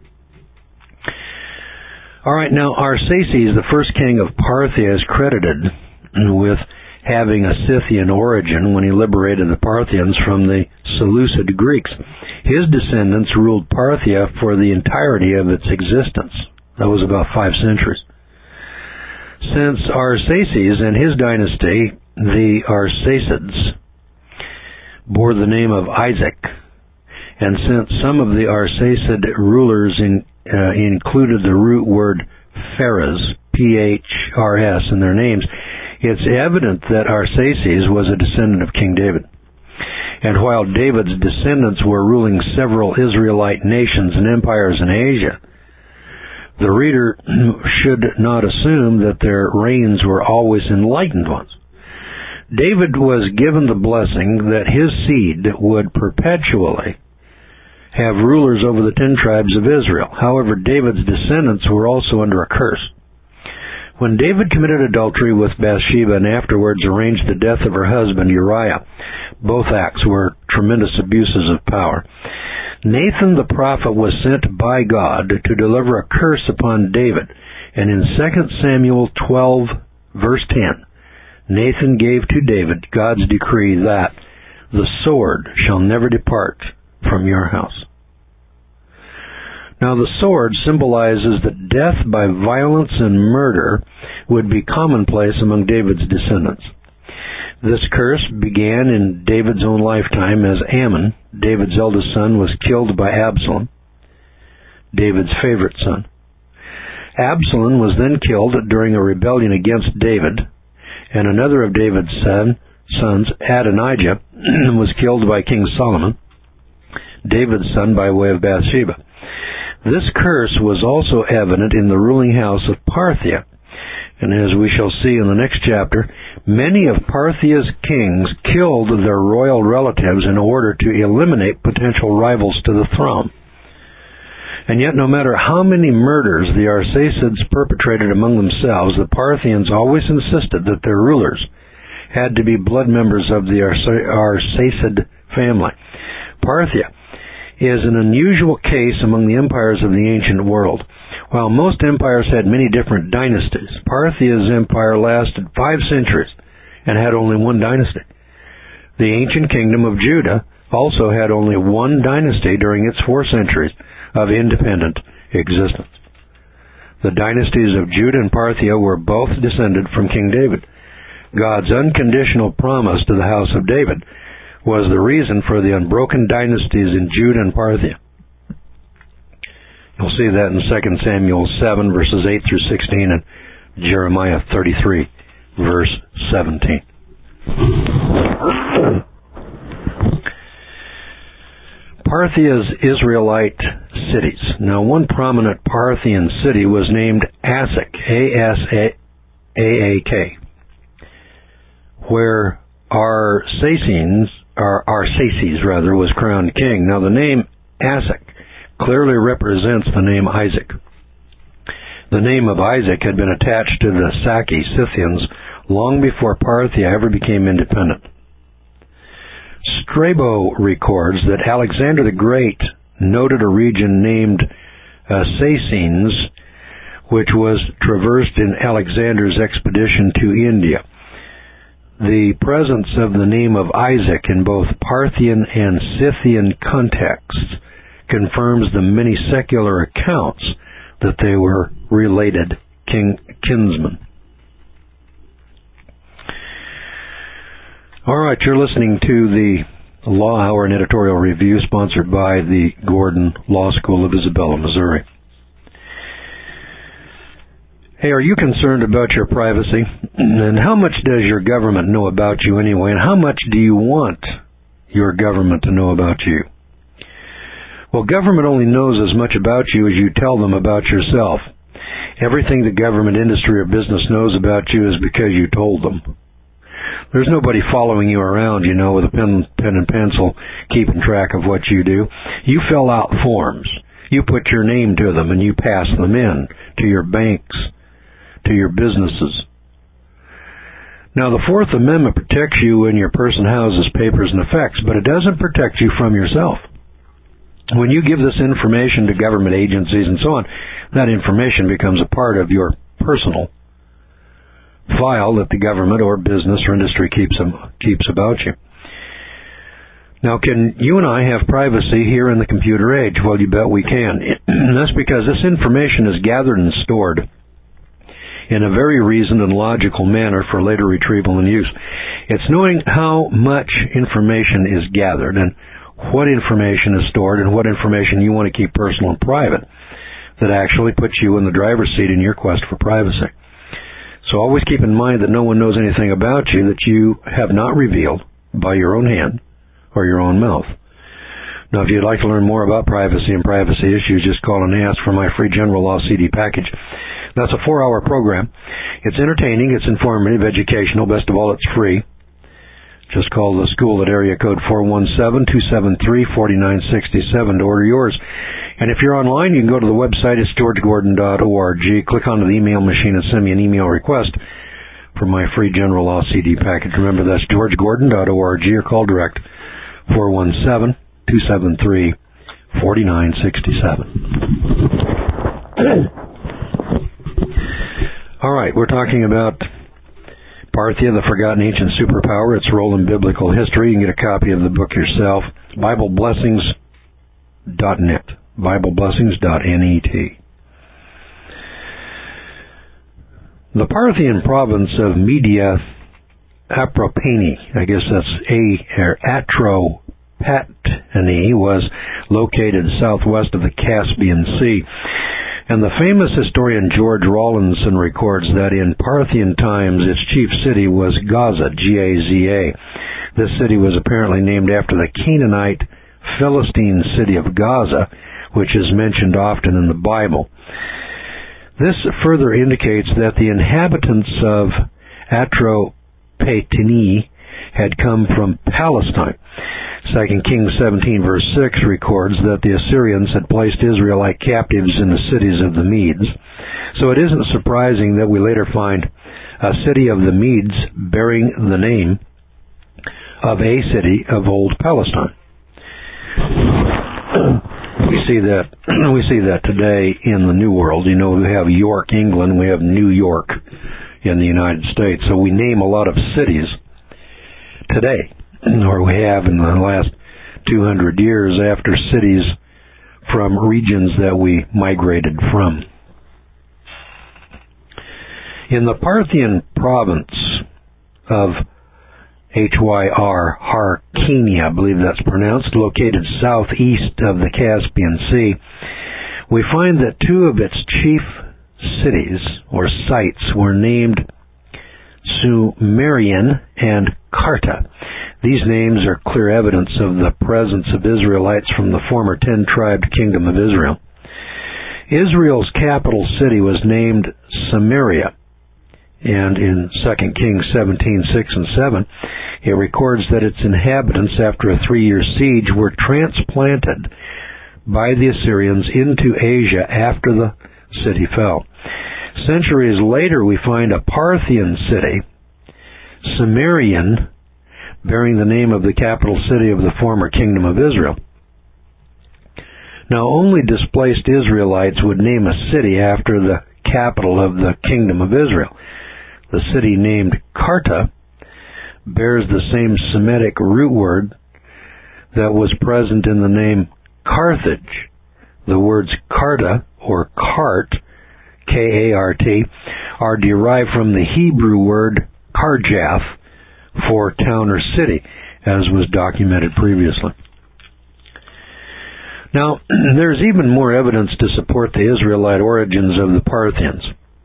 All right, now Arsaces, the first king of Parthia, is credited with having a Scythian origin when he liberated the Parthians from the Seleucid Greeks. His descendants ruled Parthia for the entirety of its existence. That was about 5 centuries. Since Arsaces and his dynasty, the Arsacids, bore the name of Isaac, and since some of the Arsacid rulers included the root word Phares, P-H-R-S, in their names, it's evident that Arsaces was a descendant of King David. And while David's descendants were ruling several Israelite nations and empires in Asia, the reader should not assume that their reigns were always enlightened ones. David was given the blessing that his seed would perpetually have rulers over the 10 tribes of Israel. However, David's descendants were also under a curse. When David committed adultery with Bathsheba and afterwards arranged the death of her husband Uriah, both acts were tremendous abuses of power. Nathan the prophet was sent by God to deliver a curse upon David, and in 2 Samuel 12, verse 10, Nathan gave to David God's decree that the sword shall never depart from your house. Now the sword symbolizes that death by violence and murder would be commonplace among David's descendants. This curse began in David's own lifetime as Ammon, David's eldest son, was killed by Absalom, David's favorite son. Absalom was then killed during a rebellion against David, and another of David's sons, Adonijah, was killed by King Solomon, David's son, by way of Bathsheba. This curse was also evident in the ruling house of Parthia, and as we shall see in the next chapter, many of Parthia's kings killed their royal relatives in order to eliminate potential rivals to the throne. And yet, no matter how many murders the Arsacids perpetrated among themselves, the Parthians always insisted that their rulers had to be blood members of the Arsacid family. Parthia is an unusual case among the empires of the ancient world. While most empires had many different dynasties, Parthia's empire lasted 5 centuries and had only one dynasty. The ancient kingdom of Judah also had only one dynasty during its 4 centuries of independent existence. The dynasties of Judah and Parthia were both descended from King David. God's unconditional promise to the house of David was the reason for the unbroken dynasties in Judah and Parthia. You'll see that in 2 Samuel 7, verses 8 through 16, and Jeremiah 33, verse 17. Parthia's Israelite cities. Now, one prominent Parthian city was named Asak, A-S-A-A-K, where Arsaces was crowned king. Now, the name Asak clearly represents the name Isaac. The name of Isaac had been attached to the Saki Scythians long before Parthia ever became independent. Strabo records that Alexander the Great noted a region named Sassines, which was traversed in Alexander's expedition to India. The presence of the name of Isaac in both Parthian and Scythian contexts confirms the many secular accounts that they were related kinsmen. All right, you're listening to the Law Hour and Editorial Review, sponsored by the Gordon Law School of Isabella, Missouri. Hey, are you concerned about your privacy? And how much does your government know about you anyway? And how much do you want your government to know about you? Well, government only knows as much about you as you tell them about yourself. Everything the government, industry, or business knows about you is because you told them. There's nobody following you around, with a pen and pencil, keeping track of what you do. You fill out forms. You put your name to them, and you pass them in to your banks, to your businesses. Now, the Fourth Amendment protects you when your person houses papers and effects, but it doesn't protect you from yourself. When you give this information to government agencies and so on, that information becomes a part of your personal file that the government or business or industry keeps about you. Now, can you and I have privacy here in the computer age? Well, you bet we can. That's because this information is gathered and stored in a very reasoned and logical manner for later retrieval and use. It's knowing how much information is gathered and what information is stored and what information you want to keep personal and private that actually puts you in the driver's seat in your quest for privacy. So always keep in mind that no one knows anything about you that you have not revealed by your own hand or your own mouth. Now, if you'd like to learn more about privacy and privacy issues, just call and ask for my free general law CD package. That's a 4-hour program. It's entertaining, it's informative, educational. Best of all, it's free. Just call the school at area code 417-273-4967 to order yours. And if you're online, you can go to the website. It's georgegordon.org. Click onto the email machine and send me an email request for my free general law CD package. Remember, that's georgegordon.org, or call direct 417-273-4967. All right, we're talking about Parthia, the Forgotten Ancient Superpower, its role in biblical history. You can get a copy of the book yourself. BibleBlessings.net. BibleBlessings.net. The Parthian province of Media Atropatene, I guess that's Atropatene, was located southwest of the Caspian Sea. And the famous historian George Rawlinson records that in Parthian times its chief city was Gaza, G-A-Z-A. This city was apparently named after the Canaanite Philistine city of Gaza, which is mentioned often in the Bible. This further indicates that the inhabitants of Atropatene had come from Palestine. 2 Kings 17 verse 6 records that the Assyrians had placed Israelite captives in the cities of the Medes. So it isn't surprising that we later find a city of the Medes bearing the name of a city of old Palestine. We see that today in the New World. You know, we have York, England, we have New York in the United States. So we name a lot of cities today, or we have in the last 200 years, after cities from regions that we migrated from. In the Parthian province of Hyrcania, I believe that's pronounced, located southeast of the Caspian Sea, we find that two of its chief cities or sites were named Sumerian and Karta. These names are clear evidence of the presence of Israelites from the former 10-tribed kingdom of Israel. Israel's capital city was named Samaria, and in 2 Kings 17:6 and 7, it records that its inhabitants, after a 3-year siege, were transplanted by the Assyrians into Asia after the city fell. Centuries later, we find a Parthian city, Sumerian, bearing the name of the capital city of the former kingdom of Israel. Now, only displaced Israelites would name a city after the capital of the kingdom of Israel. The city named Karta bears the same Semitic root word that was present in the name Carthage. The words Karta or Cart, K-A-R-T, are derived from the Hebrew word Karjath for town or city, as was documented previously. Now, there's even more evidence to support the Israelite origins of the Parthians.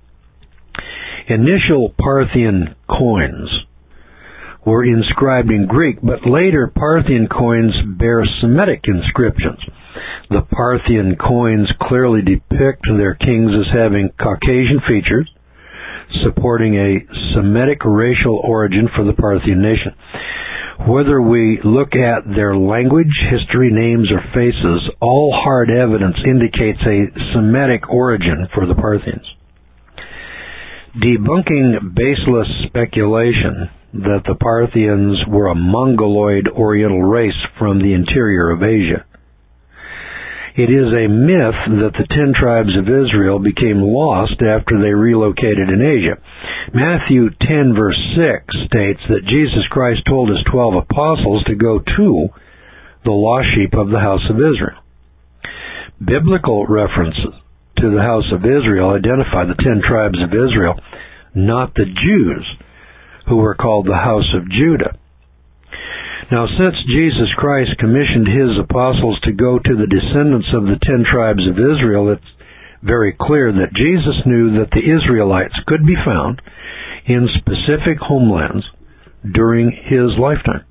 Initial Parthian coins were inscribed in Greek, but later Parthian coins bear Semitic inscriptions. The Parthian coins clearly depict their kings as having Caucasian features, supporting a Semitic racial origin for the Parthian nation. Whether we look at their language, history, names, or faces, all hard evidence indicates a Semitic origin for the Parthians. Debunking baseless speculation that the Parthians were a Mongoloid Oriental race from the interior of Asia. It is a myth that the 10 tribes of Israel became lost after they relocated in Asia. Matthew 10 verse 6 states that Jesus Christ told his 12 apostles to go to the lost sheep of the house of Israel. Biblical references to the house of Israel identify the 10 tribes of Israel, not the Jews, who were called the house of Judah. Now, since Jesus Christ commissioned his apostles to go to the descendants of the 10 tribes of Israel, it's very clear that Jesus knew that the Israelites could be found in specific homelands during his lifetime.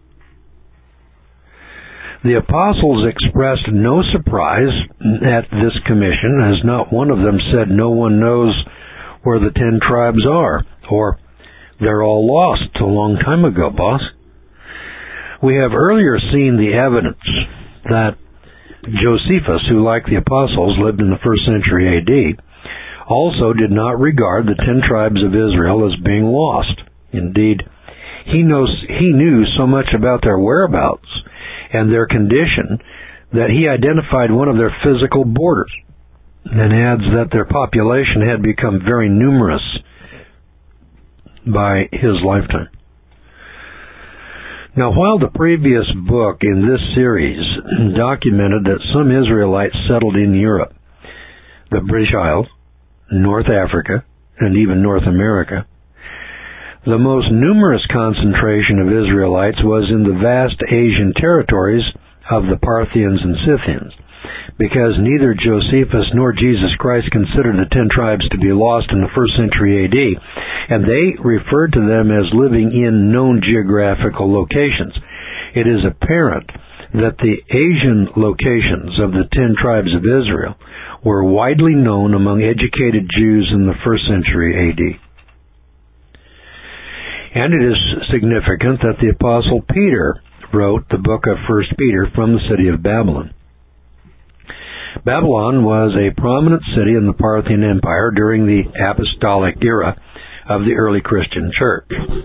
The apostles expressed no surprise at this commission, as not one of them said, "No one knows where the 10 tribes are," or "They're all lost a long time ago, boss." We have earlier seen the evidence that Josephus, who like the apostles lived in the 1st century A.D., also did not regard the 10 tribes of Israel as being lost. Indeed, he knew so much about their whereabouts and their condition that he identified one of their physical borders, and adds that their population had become very numerous by his lifetime. Now, while the previous book in this series documented that some Israelites settled in Europe, the British Isles, North Africa, and even North America, the most numerous concentration of Israelites was in the vast Asian territories of the Parthians and Scythians, because neither Josephus nor Jesus Christ considered the 10 tribes to be lost in the 1st century AD, and they referred to them as living in known geographical locations. It is apparent that the Asian locations of the 10 tribes of Israel were widely known among educated Jews in the 1st century AD. And it is significant that the Apostle Peter wrote the book of 1 Peter from the city of Babylon. Babylon was a prominent city in the Parthian Empire during the apostolic era of the early Christian church.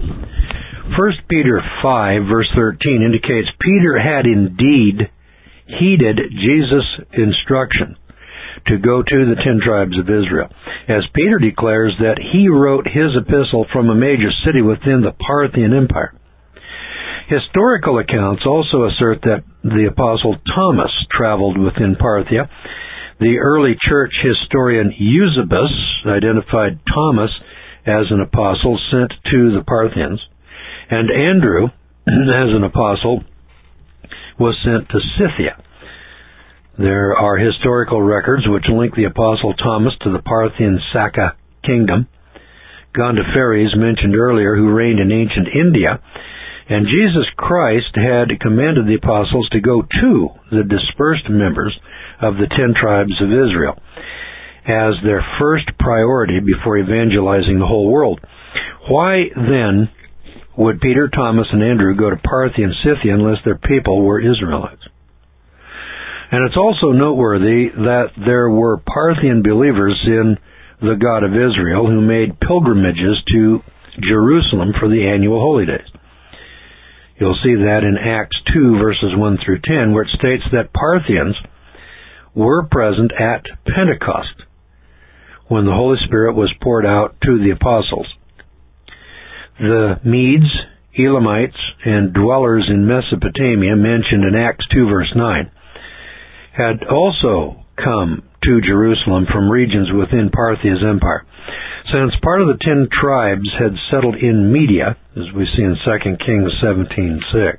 1 Peter 5, verse 13 indicates Peter had indeed heeded Jesus' instruction to go to the 10 tribes of Israel, as Peter declares that he wrote his epistle from a major city within the Parthian Empire. Historical accounts also assert that the Apostle Thomas traveled within Parthia. The early church historian Eusebius identified Thomas as an apostle sent to the Parthians, and Andrew, as an apostle, was sent to Scythia. There are historical records which link the Apostle Thomas to the Parthian Saka kingdom, Gondophares mentioned earlier, who reigned in ancient India, and Jesus Christ had commanded the apostles to go to the dispersed members of the 10 tribes of Israel as their first priority before evangelizing the whole world. Why then would Peter, Thomas, and Andrew go to Parthia and Scythia unless their people were Israelites? And it's also noteworthy that there were Parthian believers in the God of Israel who made pilgrimages to Jerusalem for the annual holy days. You'll see that in Acts 2, verses 1 through 10, where it states that Parthians were present at Pentecost, when the Holy Spirit was poured out to the apostles. The Medes, Elamites, and dwellers in Mesopotamia, mentioned in Acts 2, verse 9, had also come to Jerusalem from regions within Parthia's empire. Since part of the 10 tribes had settled in Media, as we see in 2 Kings 17:6,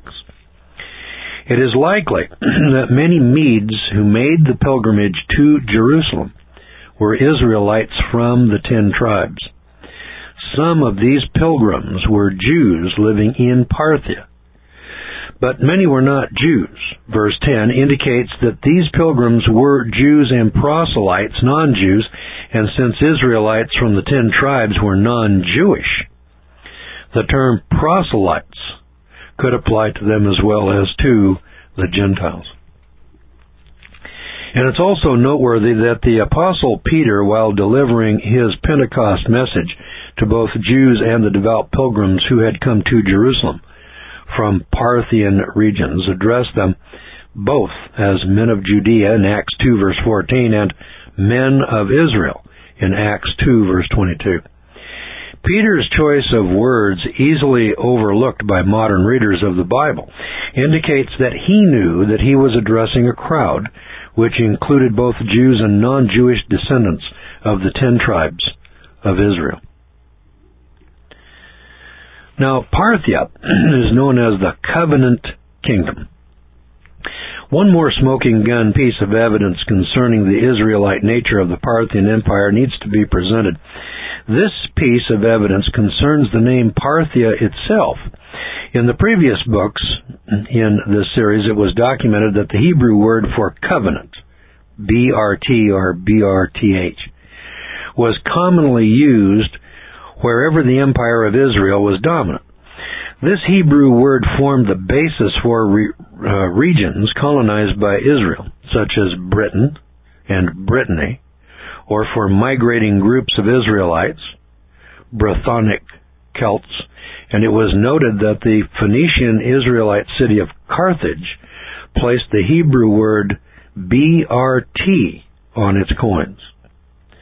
it is likely that many Medes who made the pilgrimage to Jerusalem were Israelites from the 10 tribes. Some of these pilgrims were Jews living in Parthia, but many were not Jews. Verse 10 indicates that these pilgrims were Jews and proselytes, non-Jews, and since Israelites from the 10 tribes were non-Jewish, the term proselytes could apply to them as well as to the Gentiles. And it's also noteworthy that the Apostle Peter, while delivering his Pentecost message to both Jews and the devout pilgrims who had come to Jerusalem from Parthian regions, addressed them both as men of Judea in Acts 2, verse 14, and men of Israel in Acts 2, verse 22. Peter's choice of words, easily overlooked by modern readers of the Bible, indicates that he knew that he was addressing a crowd which included both Jews and non-Jewish descendants of the 10 tribes of Israel. Now, Parthia is known as the Covenant Kingdom. One more smoking gun piece of evidence concerning the Israelite nature of the Parthian Empire needs to be presented. This piece of evidence concerns the name Parthia itself. In the previous books in this series, it was documented that the Hebrew word for covenant, BRT or BRTH, was commonly used wherever the empire of Israel was dominant. This Hebrew word formed the basis for regions colonized by Israel, such as Britain and Brittany, or for migrating groups of Israelites, Brythonic Celts, and it was noted that the Phoenician Israelite city of Carthage placed the Hebrew word BRT on its coins.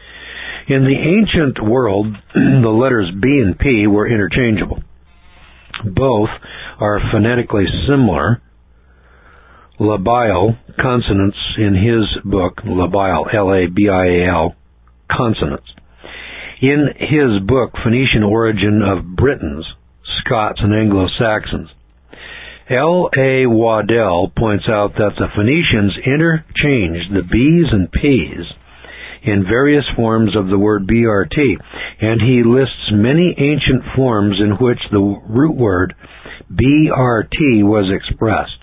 In the ancient world, the letters B and P were interchangeable. Both are phonetically similar. Labial, consonants in his book, Labial, L-A-B-I-A-L, consonants. In his book, Phoenician Origin of Britons, Scots, and Anglo-Saxons, L.A. Waddell points out that the Phoenicians interchanged the B's and P's in various forms of the word BRT, and he lists many ancient forms in which the root word BRT was expressed.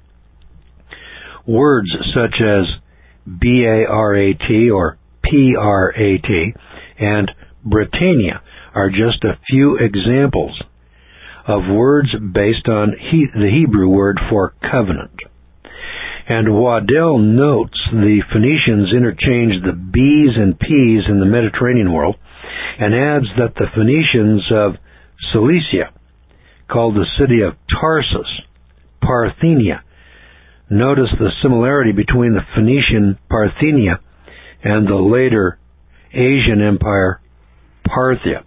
Words such as BARAT or PRAT and Britannia are just a few examples of words based on the Hebrew word for covenant. And Waddell notes the Phoenicians interchanged the B's and P's in the Mediterranean world, and adds that the Phoenicians of Cilicia called the city of Tarsus Parthenia. Notice the similarity between the Phoenician Parthenia and the later Asian empire Parthia.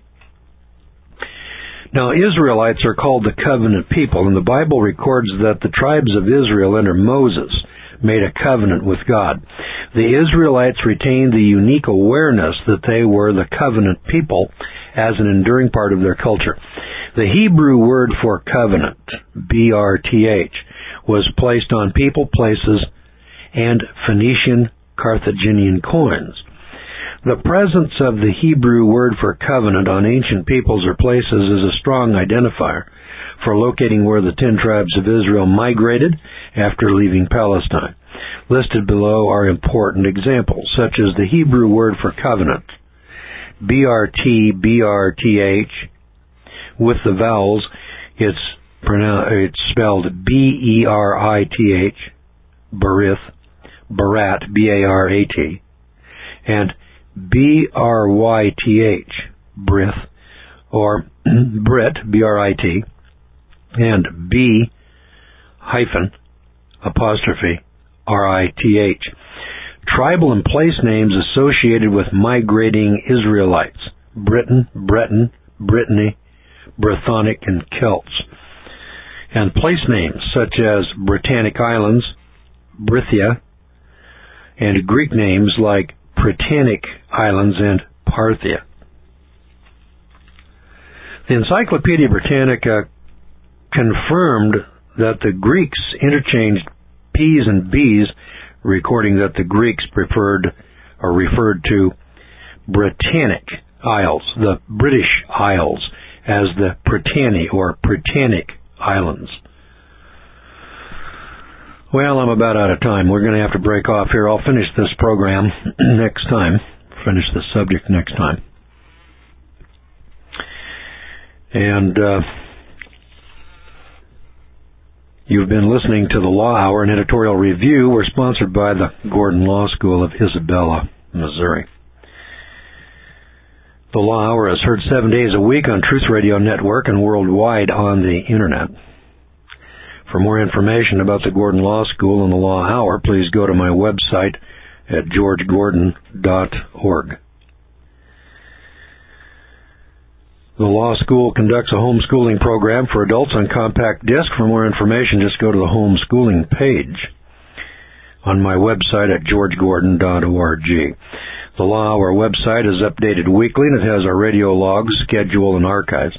Now, Israelites are called the covenant people, and the Bible records that the tribes of Israel under Moses made a covenant with God. The Israelites retained the unique awareness that they were the covenant people as an enduring part of their culture. The Hebrew word for covenant, BRTH, was placed on people, places, and Phoenician Carthaginian coins. The presence of the Hebrew word for covenant on ancient peoples or places is a strong identifier for locating where the 10 tribes of Israel migrated after leaving Palestine. Listed below are important examples, such as the Hebrew word for covenant, BRT, BRTH. With the vowels, it's spelled B-E-R-I-T-H, Barith, Barat, B-A-R-A-T, and B-R-Y-T-H, Brith, or Brit, B-R-I-T, and B hyphen apostrophe R-I-T-H. Tribal and place names associated with migrating Israelites: Britain, Breton, Brittany, Brythonic, and Celts. And place names such as Britannic Islands, Brythia, and Greek names like Britannic Islands and Parthia. The Encyclopedia Britannica confirmed that the Greeks interchanged P's and B's, recording that the Greeks referred to Britannic Isles, the British Isles, as the Britanni or Britannic Islands. Well, I'm about out of time. We're going to have to break off here. I'll finish this program next time. Finish the subject next time. And you've been listening to the Law Hour, an editorial review. We're sponsored by the Gordon Law School of Isabella, Missouri. The Law Hour is heard 7 days a week on Truth Radio Network and worldwide on the Internet. For more information about the Gordon Law School and the Law Hour, please go to my website at georgegordon.org. The Law School conducts a homeschooling program for adults on compact disc. For more information, just go to the homeschooling page on my website at georgegordon.org. The Law Hour website is updated weekly, and it has our radio logs, schedule, and archives.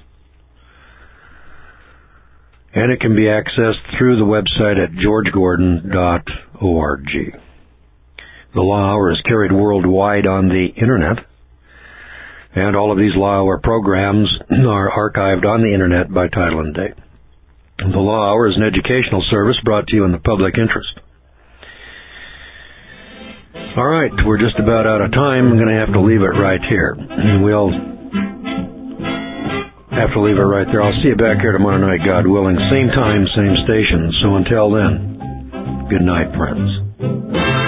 And it can be accessed through the website at georgegordon.org. The Law Hour is carried worldwide on the Internet, and all of these Law Hour programs are archived on the Internet by title and date. The Law Hour is an educational service brought to you in the public interest. All right, we're just about out of time. I'm going to have to leave it right here. We'll have to leave it right there. I'll see you back here tomorrow night, God willing. Same time, same station. So until then, good night, friends.